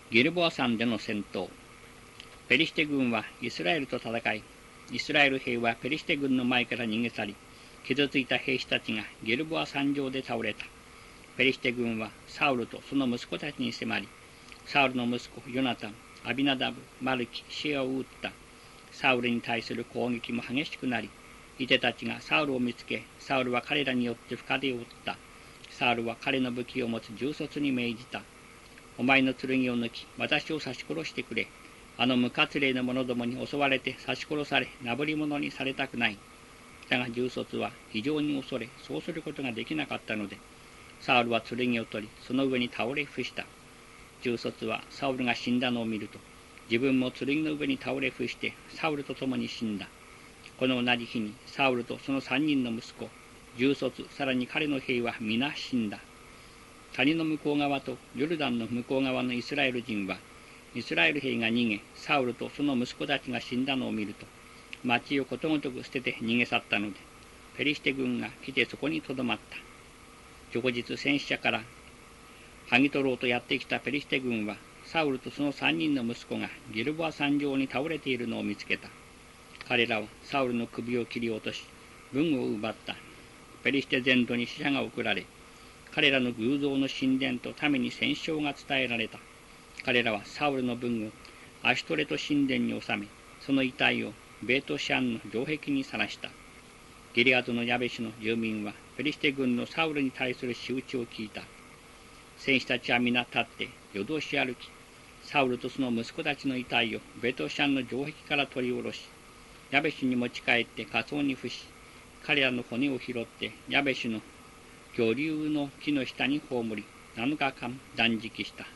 ギルボア山での戦闘。ペリシテ軍はイスラエルと戦い、イスラエル兵はペリシテ軍の前から逃げ去り、傷ついた兵士たちがギルボア山上で倒れた。ペリシテ軍はサウルとその息子たちに迫り、サウルの息子ヨナタン、アビナダブ、マルキ、シェアを撃った。サウルに対する攻撃も激しくなり、イテたちがサウルを見つけ、サウルは彼らによって深手を打った。サウルは彼の武器を持つ銃卒に命じた。お前の剣を抜き、私を刺し殺してくれ。あの無活例の者どもに襲われて刺し殺され、なぶり者にされたくない。だが銃卒は非常に恐れ、そうすることができなかったので、サウルは剣を取り、その上に倒れ伏した。銃卒はサウルが死んだのを見ると、自分も剣の上に倒れ伏して、サウルと共に死んだ。この同じ日に、サウルとその3人の息子、銃卒、さらに彼の兵は皆死んだ。谷の向こう側とヨルダンの向こう側のイスラエル人は、イスラエル兵が逃げ、サウルとその息子たちが死んだのを見ると、町をことごとく捨てて逃げ去ったので、ペリシテ軍が来てそこにとどまった。翌日戦死者から剥ぎ取ろうとやってきたペリシテ軍は、サウルとその3人の息子がギルボア山上に倒れているのを見つけた。彼らはサウルの首を切り落とし、軍を奪った。ペリシテ全土に死者が送られ、彼らの偶像の神殿と民に戦勝が伝えられた。彼らはサウルの軍をアシュトレト神殿に収め、その遺体をベートシャンの城壁にさらした。ギレアドのヤベシの住民はペリシテ軍のサウルに対する仕打ちを聞いた。戦士たちは皆立って夜通し歩き、サウルとその息子たちの遺体をベートシャンの城壁から取り下ろし、ヤベシに持ち帰って火葬に付し、彼らの骨を拾ってヤベシの魚竜の木の下に葬り、7日間断食した。